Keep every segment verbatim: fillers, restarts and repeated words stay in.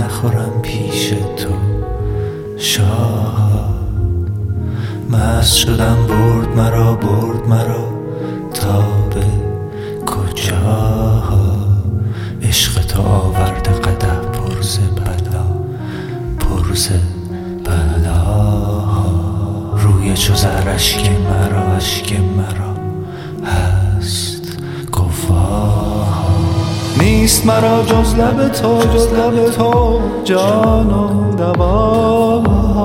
نخورم پیش تو شاه. مست شدم برد مرا برد مرا تا به کجا. عشق تو آورده قدح پر ز بلا پر ز بلا. روی چو زر اشک مرا اشک مرا هست گواه. نیست مرا جز لب تو جز لب تو جان و دوا.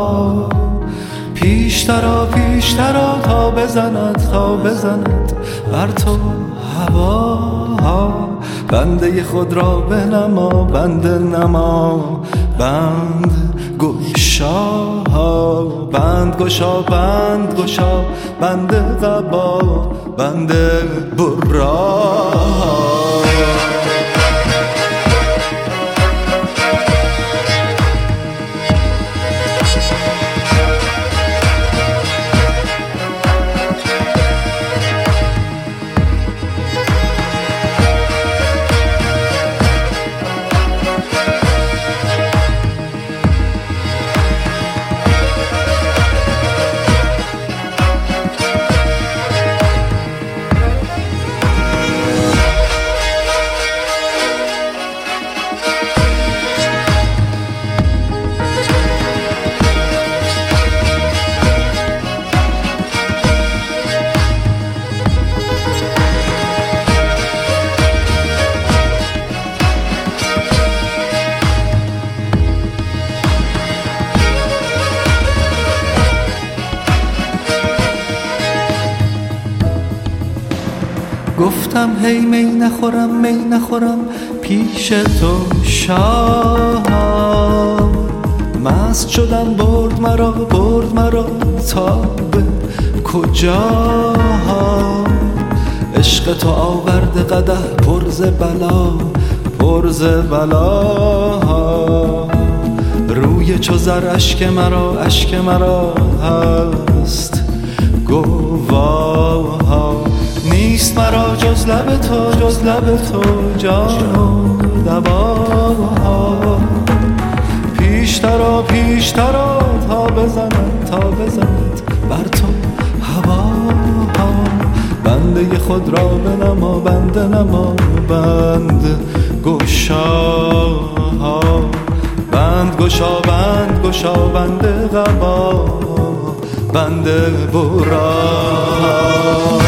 پیشترا پیشترا تا بزند تا بزند بر تو هوا. بنده خود را بنما بنده نما بند گشا. بند گشا بند گشا بنده قبا بنده برا. گفتم هی می نخورم می نخورم پیش تو شاه. مست شدم برد مرا برد مرا تا به کجا. عشق تو آورده قدح پر ز بلا پر ز بلا. روی چو زر اشک مرا اشک مرا هست گواه. نیست مرا جز لب تو جز لب تو جان و دوا. پیشترا پیشترا تا بزند تا بزند بر تو هوا. بنده خود را بنما بنده نما بند گشا. بند گشا بند گشا بنده قبا بنده برا.